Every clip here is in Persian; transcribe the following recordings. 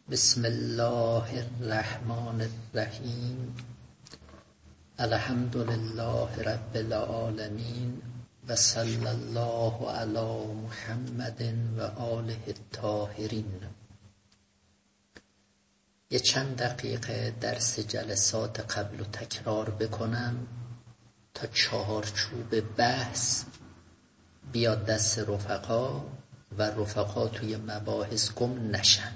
بسم الله الرحمن الرحیم. الحمد لله رب العالمین و صلی الله علی محمد و آله الطاهرین. یه چند دقیقه درس جلسات قبل و تکرار بکنم تا چهارچوب بحث بیاد دست رفقا و رفقا توی مباحث گم نشن.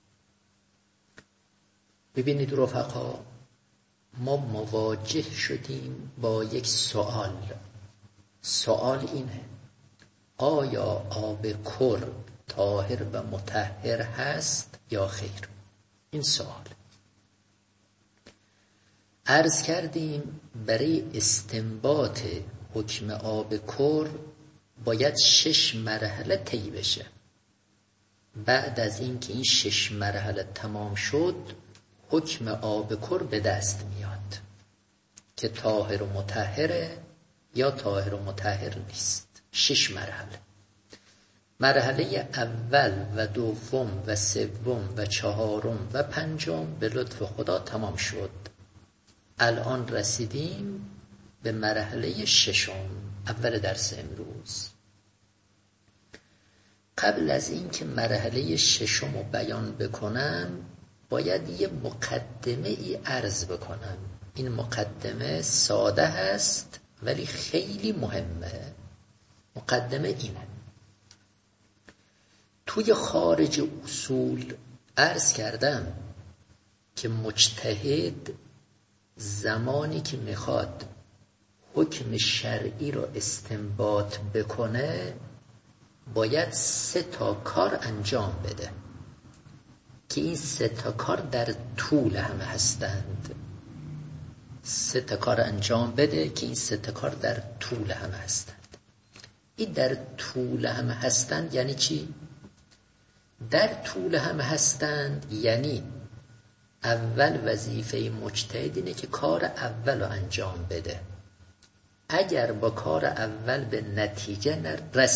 ببینید رفقا، ما مواجه شدیم با یک سوال اینه: آیا آب کر طاهر و مطهر هست یا خیر؟ این سوال. عرض کردیم برای استنباط حکم آب کر باید 6 مرحله طی بشه. بعد از اینکه این 6 مرحله تمام شد، حکم آب کر به دست میاد که طاهر و مطهره یا طاهر و مطهر نیست. 6 مرحله. مرحله اول و دوم و سوم و چهارم و پنجم به لطف خدا تمام شد. الان رسیدیم به مرحله 6، اول درس امروز. قبل از اینکه مرحله 6 رو بیان بکنم باید یه مقدمه ای عرض بکنم. این مقدمه ساده هست ولی خیلی مهمه. مقدمه اینه: توی خارج اصول عرض کردم که مجتهد زمانی که میخواد حکم شرعی رو استنباط بکنه باید 3 کار انجام بده که این 3 کار در طول همه هستند. 3 کار انجام بده که این 3 کار در طول همه هستند. این در طول همه هستند یعنی چی؟ در طول همه هستند یعنی اول وظیفه مجتهد اینه که کار اول رو انجام بده. اگر با کار اول به نتیجه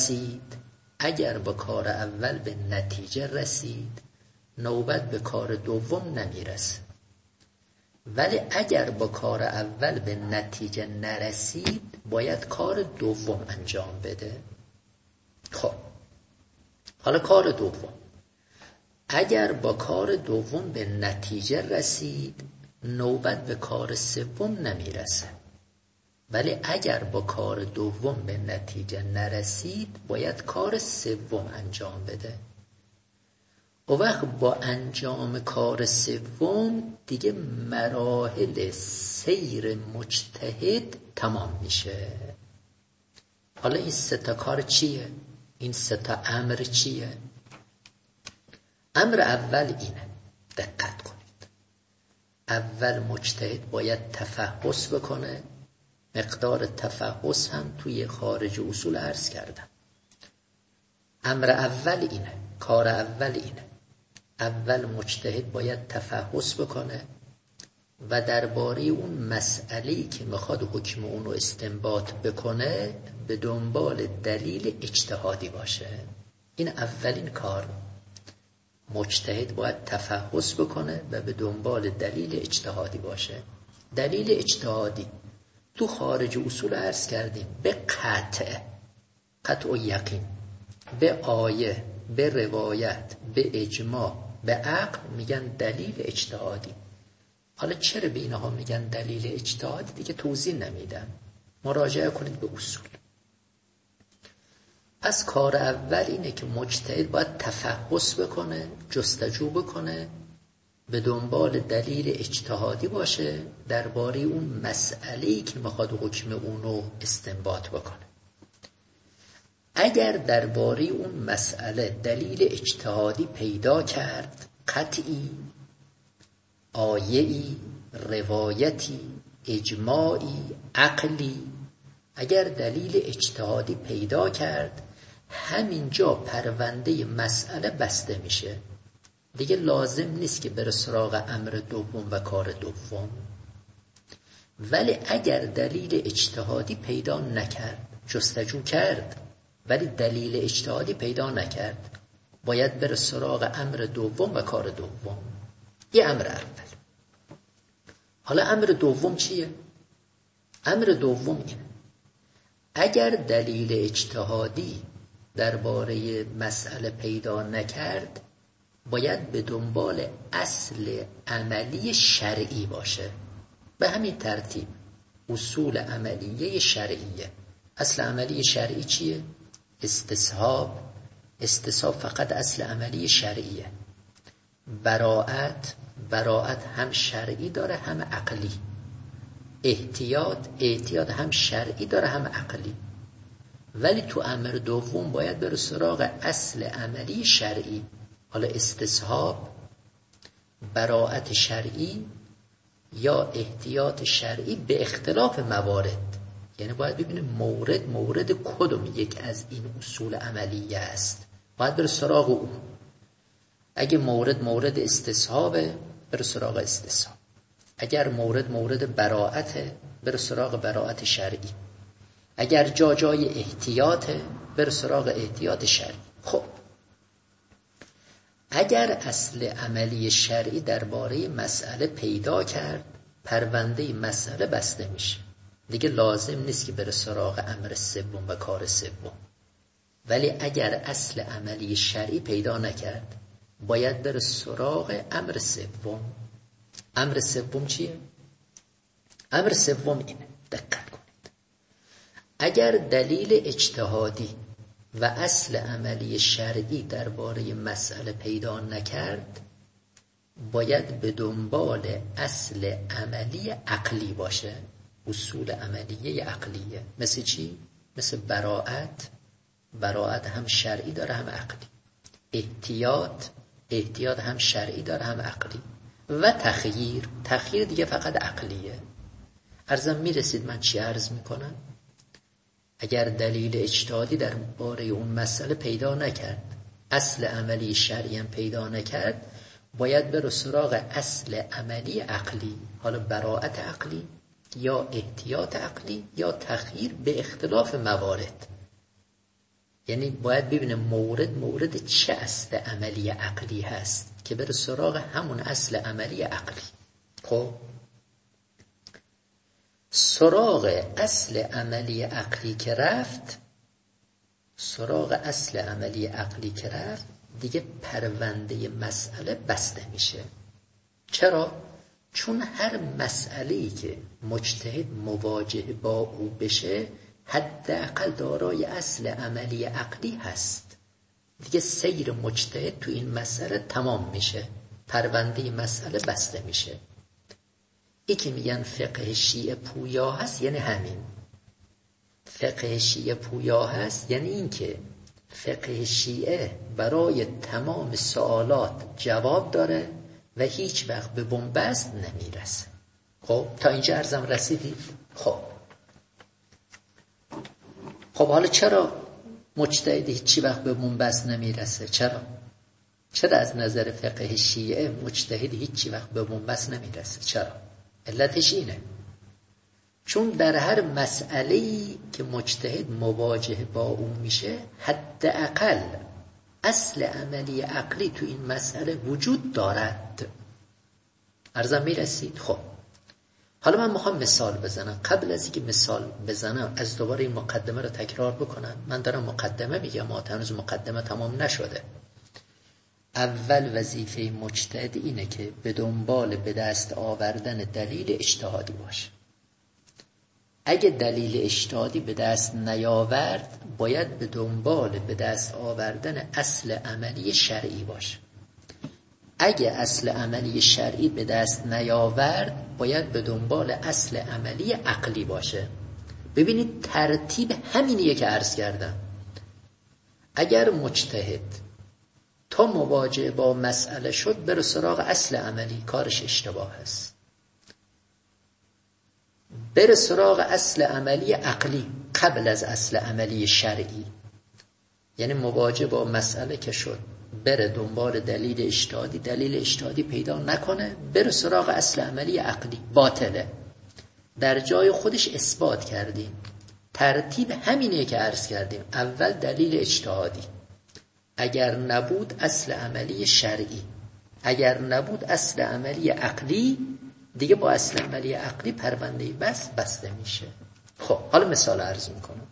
رسید، نوبت به کار دوم نمیرسه. ولی اگر با کار اول به نتیجه نرسید باید کار دوم انجام بده. خب حالا کار دوم، اگر با کار دوم به نتیجه رسید نوبت به کار سوم نمیرسه. ولی اگر با کار دوم به نتیجه نرسید باید کار سوم انجام بده. و وقت با انجام کار سوم دیگه مراحل سیر مجتهد تمام میشه. حالا این 3 کار چیه؟ این 3 امر چیه؟ امر اول اینه، دقت کنید. اول مجتهد باید تفحص بکنه. مقدار تفحص هم توی خارج اصول عرض کردم. امر اول اینه، کار اول اینه. اول مجتهد باید تفحص بکنه و درباره اون مسئله‌ای که میخواد حکم اون رو استنباط بکنه به دنبال دلیل اجتهادی باشه. این اولین کار. مجتهد باید تفحص بکنه و به دنبال دلیل اجتهادی باشه. دلیل اجتهادی تو خارج اصول عرض کردیم به قطع و یقین، به آیه، به روایت، به اجماع، به عقل میگن دلیل اجتهادی. حالا چرا به اینها میگن دلیل اجتهادی دیگه توضیح نمیدم، مراجعه کنید به اصول. پس کار اول اینه که مجتهد باید تفحص بکنه، جستجو بکنه، به دنبال دلیل اجتهادی باشه درباره اون مسئله‌ای که میخواد حکم اونو استنباط بکنه. اگر درباره اون مسئله دلیل اجتهادی پیدا کرد، قطعی، آیه‌ای، روایتی، اجماعی، عقلی، اگر دلیل اجتهادی پیدا کرد همینجا پرونده مسئله بسته میشه. دیگه لازم نیست که بره سراغ امر دوم و کار دوم. ولی اگر دلیل اجتهادی پیدا نکرد، جستجو کرد ولی دلیل اجتهادی پیدا نکرد، باید بره سراغ امر دوم و کار دوم. این امر اول. حالا امر دوم چیه؟ امر دوم اینه اگر دلیل اجتهادی درباره مسئله پیدا نکرد باید به دنبال اصل عملی شرعی باشه. به همین ترتیب اصول عملیه شرعیه. اصل عملی شرعی چیه؟ استصحاب. استصحاب فقط اصل عملی شرعیه. براءت هم شرعی داره هم عقلی. احتیاط هم شرعی داره هم عقلی. ولی تو امر دوم باید بره سراغ اصل عملی شرعی. حالا استصحاب، براءت شرعی یا احتیاط شرعی به اختلاف موارد. یعنی باید ببینیم مورد کدوم یک از این اصول عملیه است، باید بره سراغ اون. اگه مورد استصحابه بره سراغ استصحاب، اگر مورد براءته بره سراغ براءت شرعی، اگر جای احتیاطه بره سراغ احتیاط شرعی. خب اگر اصل عملی شرعی درباره مسئله پیدا کرد پرونده مسئله بسته میشه، دیگه لازم نیست که بره سراغ امر سوم و کار سوم. ولی اگر اصل عملی شرعی پیدا نکرد باید بره سراغ امر سوم. امر سوم چیه؟ امر سوم اینه، دقت کنید. اگر دلیل اجتهادی و اصل عملی شرعی درباره مسئله پیدا نکرد باید به دنبال اصل عملی عقلی باشه. اصول عملیه عقلیه. مثل چی؟ مثل براءت هم شرعی داره هم عقلی. احتیاط هم شرعی داره هم عقلی. و تخییر دیگه فقط عقلیه. عرضم میرسید من چی عرض میکنم؟ اگر دلیل اجتهادی درباره اون مسئله پیدا نکرد، اصل عملی شرعی هم پیدا نکرد، باید بره سراغ اصل عملی عقلی. حالا براءت عقلی یا احتیاط عقلی یا تخییر به اختلاف موارد. یعنی باید ببینه مورد چه اصل عملی عقلی هست که بره سراغ همون اصل عملی عقلی. خب سراغ اصل عملی عقلی که رفت دیگه پرونده مسئله بسته میشه. چرا؟ چون هر مسئله‌ای که مجتهد مواجه با او بشه حداقل دارای اصل عملی عقلی هست. دیگه سیر مجتهد تو این مسئله تمام میشه، پرونده مسئله بسته میشه. ای که میگن فقه شیعه پویا هست یعنی همین. فقه شیعه پویا هست یعنی این که فقه شیعه برای تمام سوالات جواب داره و هیچ وقت به بنبست نمیرسه. خب تا اینجا عرضم رسیدید؟ خب حالا چرا مجتهد هیچ وقت به بنبست نمیرسه؟ چرا از نظر فقه شیعه مجتهد هیچ وقت به بنبست نمیرسه؟ چرا؟ علتش اینه چون در هر مسئله‌ای که مجتهد مواجه با اون میشه حداقل اصل عملی عقلی تو این مسئله وجود دارد. عرضم میرسید؟ خب حالا من میخوام مثال بزنم. قبل از اینکه مثال بزنم از دوباره این مقدمه رو تکرار بکنم. من دارم مقدمه میگم، هنوز مقدمه تمام نشده. اول وظیفه مجتهد اینه که به دنبال به دست آوردن دلیل اجتهادی باشه. اگه دلیل اجتهادی به دست نیاورد باید به دنبال به دست آوردن اصل عملی شرعی باشه. اگه اصل عملی شرعی به دست نیاورد باید به دنبال اصل عملی عقلی باشه. ببینید ترتیب همینیه که عرض کردم. اگر مجتهد تا مواجه با مسئله شد بره سراغ اصل عملی، کارش اشتباه است. بره سراغ اصل عملی عقلی قبل از اصل عملی شرعی. یعنی مواجه با مسئله که شد بره دنبال دلیل اجتهادی پیدا نکنه بره سراغ اصل عملی عقلی، باطله. در جای خودش اثبات کردیم. ترتیب همینه که عرض کردیم. اول دلیل اجتهادی، اگر نبود اصل عملی شرعی، اگر نبود اصل عملی عقلی، دیگه با اصل عملی عقلی پرونده بس بسته میشه. خب حالا مثال عرض میکنم.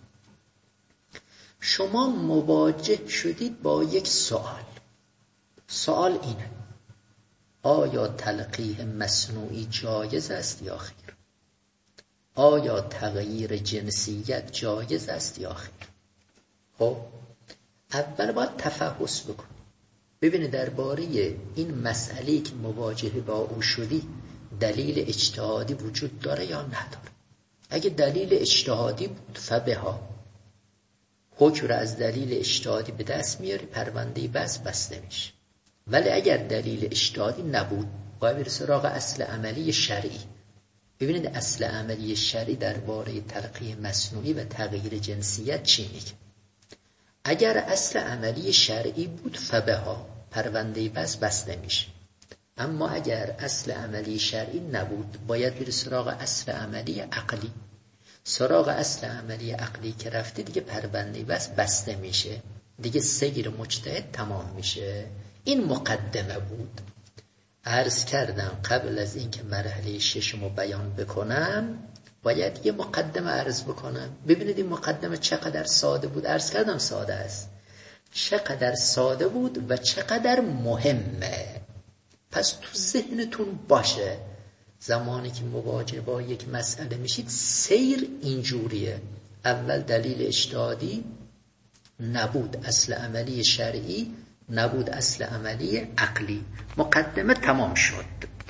شما مواجه شدید با یک سوال. سوال اینه: آیا تلقیح مصنوعی جایز است یا خیر؟ آیا تغییر جنسیت جایز است یا خیر؟ خب اول باید تفحص بکنی، ببینی درباره این مسئله که مواجه با او شدی دلیل اجتهادی وجود داره یا نداره. اگه دلیل اجتهادی بود فبها، حکم را از دلیل اجتهادی به دست میاری، پرونده بس بسته میشه. ولی اگر دلیل اجتهادی نبود باید بری سراغ اصل عملی شرعی. ببینید اصل عملی شرعی درباره تلقیح مصنوعی و تغییر جنسیت چی میگه. اگر اصل عملی شرعی بود فبها، پرونده بس بسته میشه. اما اگر اصل عملی شرعی نبود باید بری سراغ اصل عملی عقلی. سراغ اصل عملی عقلی که رفتی دیگه پرونده بس بسته میشه، دیگه سیر مجتهد تمام میشه. این مقدمه بود. عرض کردم قبل از اینکه مرحله ششمو بیان بکنم باید یه مقدمه عرض بکنم. ببینید این مقدمه چقدر ساده بود. عرض کردم ساده است. چقدر ساده بود و چقدر مهمه. پس تو ذهنتون باشه زمانی که مواجه با یک مسئله میشید سیر اینجوریه: اول دلیل اجتهادی، نبود اصل عملی شرعی، نبود اصل عملی عقلی. مقدمه تمام شد.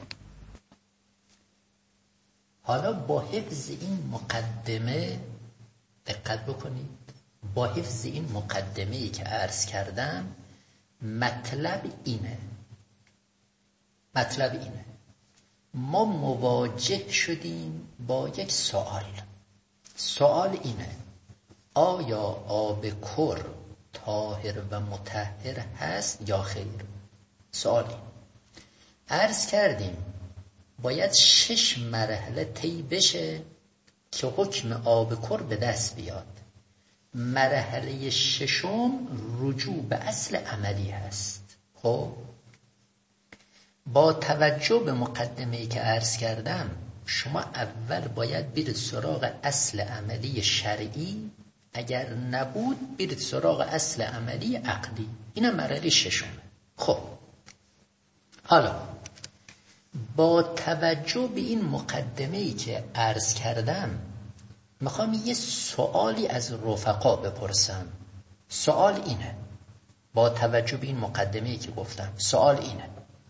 حالا با حفظ این مقدمه دقت بکنید. با حفظ این مقدمه‌ای که عرض کردم مطلب اینه ما مواجه شدیم با یک سوال. سوال اینه: آیا آب کر طاهر و مطهر هست یا خیر؟ سوالی عرض کردیم باید 6 مرحله طی بشه که حکم آب کر به دست بیاد. مرحله 6 رجوع به اصل عملی هست. خب با توجه به مقدمه‌ای که عرض کردم شما اول باید برید سراغ اصل عملی شرعی، اگر نبود برید سراغ اصل عملی عقلی. اینم مرحله 6. خب حالا با توجه به این مقدمه‌ای که عرض کردم میخوام یه سوالی از رفقا بپرسم. سوال اینه، با توجه به این مقدمه‌ای که گفتم سوال اینه: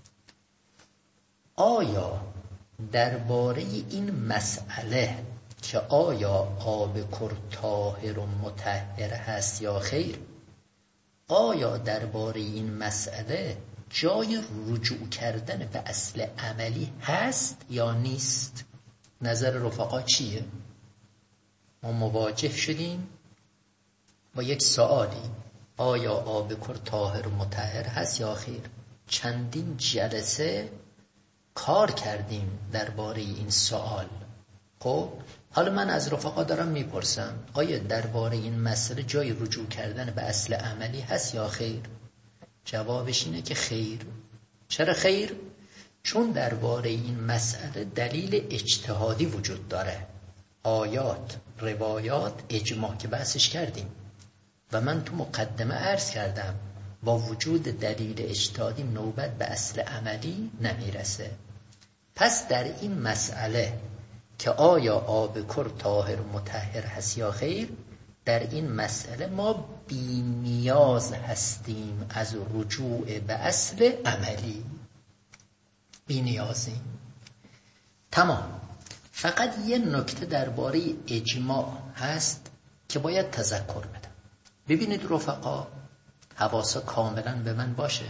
آیا درباره این مسئله که آیا آب کر طاهر و مطهر هست یا خیر، آیا درباره این مسئله جای رجوع کردن به اصل عملی هست یا نیست؟ نظر رفقا چیه؟ ما مواجه شدیم با یک سوالی: آیا آب کر طاهر و مطهر هست یا خیر؟ چندین جلسه کار کردیم درباره این سوال. خب حالا من از رفقا دارم میپرسم آیا درباره این مسئله جای رجوع کردن به اصل عملی هست یا خیر؟ جوابش اینه که خیر. چرا خیر؟ چون درباره این مسئله دلیل اجتهادی وجود داره. آیات، روایات، اجماع که بحثش کردیم و من تو مقدمه عرض کردم با وجود دلیل اجتهادی نوبت به اصل عملی نمیرسه. پس در این مسئله که آیا آب کر طاهر و مطهر هست یا خیر، در این مسئله ما بی نیاز هستیم از رجوع به اصل عملی. بی نیازیم. تمام. فقط یه نکته درباره اجماع هست که باید تذکر بدم. ببینید رفقا، حواس کاملا به من باشه.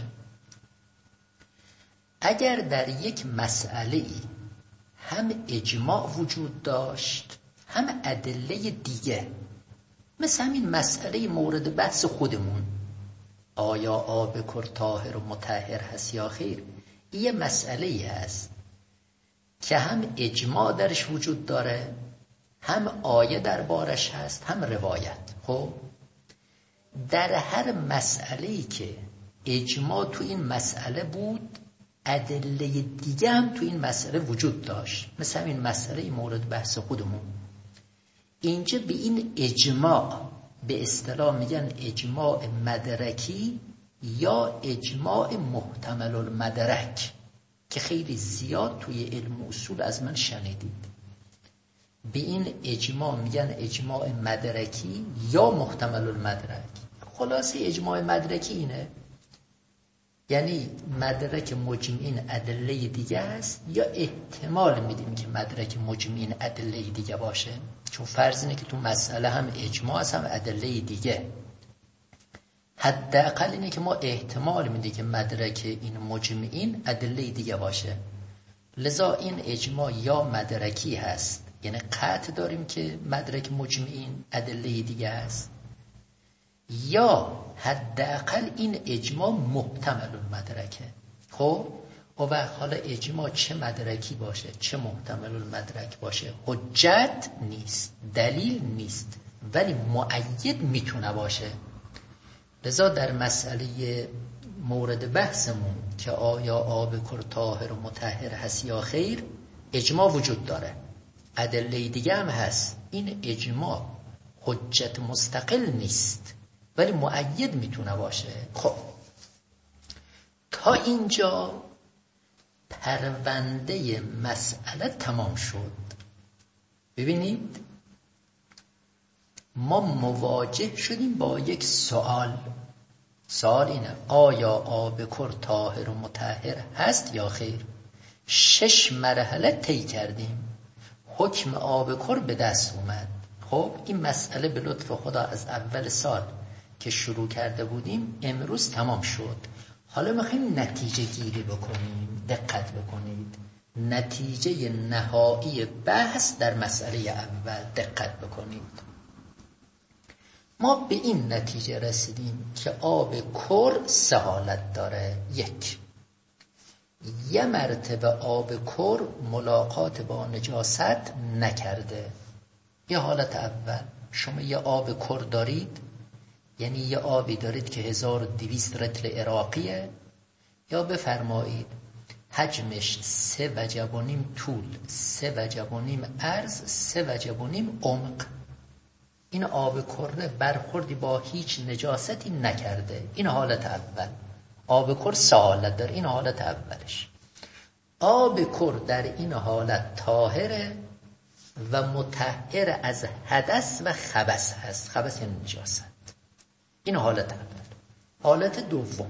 اگر در یک مسئله هم اجماع وجود داشت هم ادله دیگه، مثل همین مسئله مورد بحث خودمون، آیا آب کر طاهر و مطهر هست یا خیر، یه مسئله هست که هم اجماع درش وجود داره، هم آیه دربارش هست، هم روایت. خب در هر مسئله‌ای که اجماع تو این مسئله بود، ادله دیگه هم تو این مسئله وجود داشت. مثل این مسئله مورد بحث خودمون، اینجا به این اجماع به اصطلاح میگن اجماع مدرکی یا اجماع محتمل المدرک که خیلی زیاد توی علم اصول از من شنیدید. به این اجماع میگن اجماع مدرکی یا محتمل المدرک. خلاصه اجماع مدرکی اینه، یعنی مدرک مجمعین ادله دیگه است، یا احتمال میدیم که مدرک مجمعین ادله دیگه باشه، چون فرض اینه که تو مسئله هم اجماع است هم ادله دیگه. حداقل اینه که ما احتمال میدیم که مدرک این مجمعین ادله دیگه باشه. لذا این اجماع یا مدرکی هست، یعنی قطع داریم که مدرک مجمعین ادله دیگه است، یا حداقل این اجماع محتمل المدرکه. خب و حالا اجماع چه مدرکی باشه چه محتمل المدرک باشه حجت نیست، دلیل نیست، ولی مؤید میتونه باشه. لذا در مسئله مورد بحثمون که آیا آب کر طاهر و مطهر هست یا خیر، اجماع وجود داره، ادله دیگه هم هست. این اجماع حجت مستقل نیست ولی مؤید میتونه باشه. خب تا اینجا پرونده مسئله تمام شد. ببینید ما مواجه شدیم با یک سوال اینه آیا آب کر طاهر و مطهر هست یا خیر. 6 مرحله طی کردیم، حکم آب کر به دست اومد. خب این مسئله به لطف خدا از اول سال که شروع کرده بودیم امروز تمام شد. حالا میخوایم نتیجه گیری بکنیم. دقت بکنید، نتیجه نهایی بحث در مسئله اول دقت بکنید. ما به این نتیجه رسیدیم که آب کر 3 حالت داره. 1، یه مرتبه آب کر ملاقات با نجاست نکرده. یه حالت اول، شما یه آب کر دارید، یعنی یه آبی دارید که 1200 رطل عراقیه، یا بفرمایید حجمش 3 وجب و نیم طول، 3 وجب و نیم عرض، 3 وجب و نیم عمق. این آب کر برخوردی با هیچ نجاستی نکرده. این حالت اول. آب کر 3 حالت داره، این حالت اولش. آب کر در این حالت طاهره و مطهر از حدث و خبث هست. خبث یعنی نجاست. این حالت اول. حالت دوم،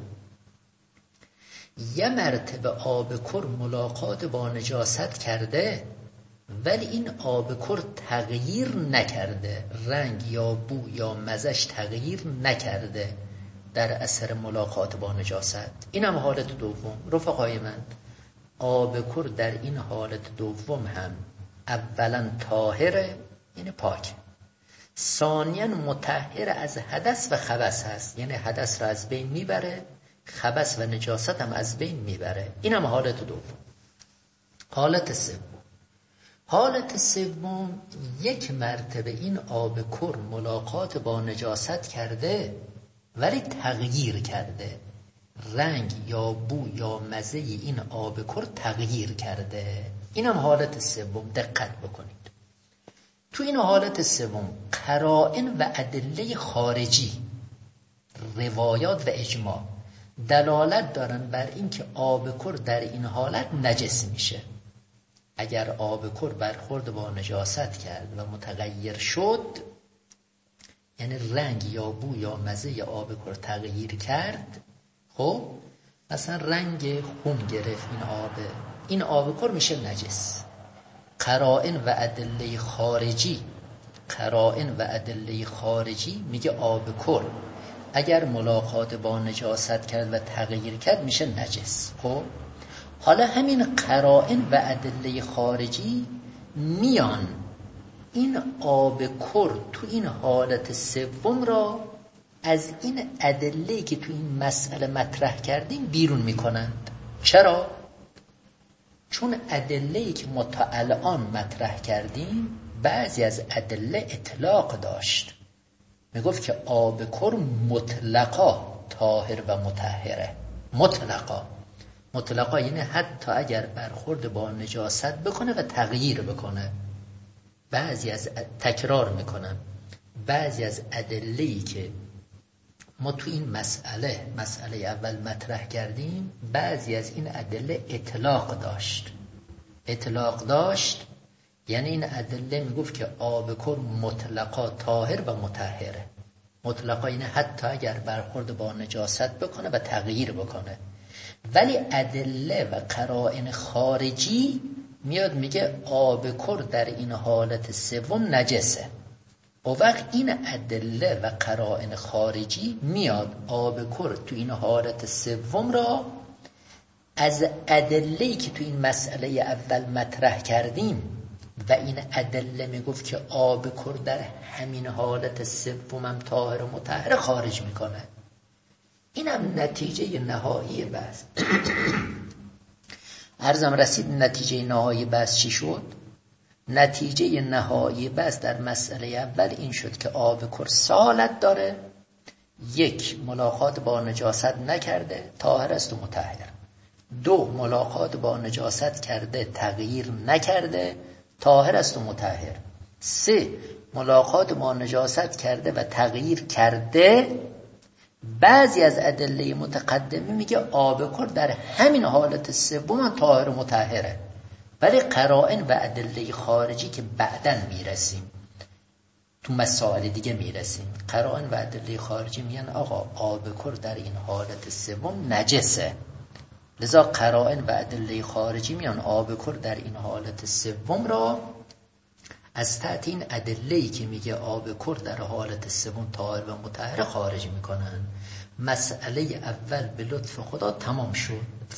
یه مرتبه آب کر ملاقات با نجاست کرده ولی این آب کر تغییر نکرده، رنگ یا بو یا مزش تغییر نکرده در اثر ملاقات با نجاست. این هم حالت دوم. رفقای من، آب کر در این حالت دوم هم اولا طاهره، یعنی پاک، ثانیاً مطهر از حدث و خبث هست، یعنی حدث را از بین میبره، خبث و نجاست هم از بین میبره. این هم حالت دوم. حالت سوم، حالت سوم یک مرتبه این آب کر ملاقات با نجاست کرده ولی تغییر کرده، رنگ یا بو یا مزه این آب کر تغییر کرده. این هم حالت سوم. دقت بکنید، تو این حالت سوم قرائن و ادله خارجی، روایات و اجماع دلالت دارن بر این که آب کر در این حالت نجس میشه. اگر آب کر برخورد با نجاست کرد و متغیر شد، یعنی رنگ یا بو یا مزه آب کر تغییر کرد، خب مثلا رنگ خون گرفت این آب کر میشه نجس. قرائن و ادله خارجی میگه آب کر اگر ملاقات با نجاست کرد و تغییر کرد میشه نجس. خب حالا همین قرائن و ادله خارجی میان این آب کر تو این حالت سوم را از این ادله که تو این مسئله مطرح کردیم بیرون میکنند. چرا؟ چون ادله‌ای که ما تا الان مطرح کردیم بعضی از ادله اطلاق داشت، میگفت که آب کر مطلقا طاهر و مطهره. مطلقا یعنی حتی اگر برخورد با نجاست بکنه و تغییر بکنه. تکرار میکنم، بعضی از ادله‌ای که ما تو این مسئله اول مطرح کردیم، بعضی از این ادله اطلاق داشت. یعنی این ادله میگفت که آب کر مطلقا طاهر و مطهره. مطلقا یعنی حتی اگر برخورد با نجاست بکنه و تغییر بکنه. ولی ادله و قرائن خارجی میاد میگه آب کر در این حالت سوم نجسه. و وقت این ادله و قرائن خارجی میاد آب کر تو این حالت سوم را از ادله‌ای که تو این مسئله اول مطرح کردیم و این ادله میگفت که آب کر در همین حالت سوم هم طاهر و مطهر خارج میکنه. اینم نتیجه نهایی بحث. عرضم رسید نتیجه نهایی بحث چی شد؟ نتیجه نهایی بحث در مسئله اول این شد که آب کر سالت داره، یک ملاقات با نجاست نکرده طاهر است و مطهر. دو ملاقات با نجاست کرده تغییر نکرده طاهر است و مطهر. سه ملاقات با نجاست کرده و تغییر کرده. بعضی از ادله متقدمه میگه آب کر در همین حالت سوم طاهر و مطهره. ولی قرائن و ادله خارجی که بعداً میرسیم تو مسائل دیگه میرسیم، قرائن و ادله خارجی میگن آقا آب کر در این حالت سوم نجسه. لذا قرائن و ادله خارجی میان آب کر در این حالت سوم را از تحت این ادله‌ای که میگه آب کر در حالت سوم طاهر و مطهر خارج میکنن. مسئله اول به لطف خدا تمام شد.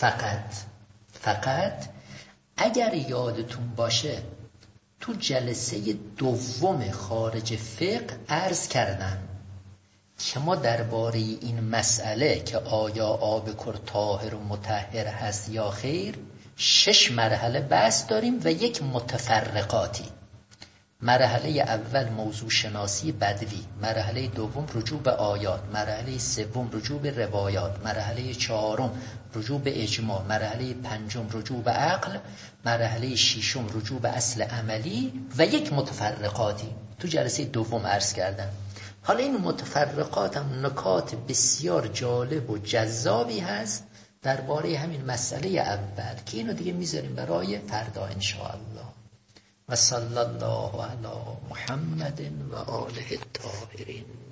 فقط اگر یادتون باشه تو جلسه دوم خارج فقه عرض کردم که ما درباره این مسئله که آیا آب کر طاهر و مطهر هست یا خیر 6 مرحله بحث داریم و 1 متفرقاتی. مرحله اول موضوع شناسی بدوی، مرحله دوم رجوع به آیات، مرحله سوم رجوع به روایات، مرحله چهارم رجوع به اجماع، مرحله پنجم رجوع به عقل، مرحله ششم رجوع به اصل عملی و 1 متفرقاتی تو جلسه دوم عرض کردم. حالا این متفرقات هم نکات بسیار جالب و جذابی هست درباره همین مسئله اول که اینو دیگه میذاریم برای فردا انشاءالله. و صلی الله علی محمد و آله الطاهرین.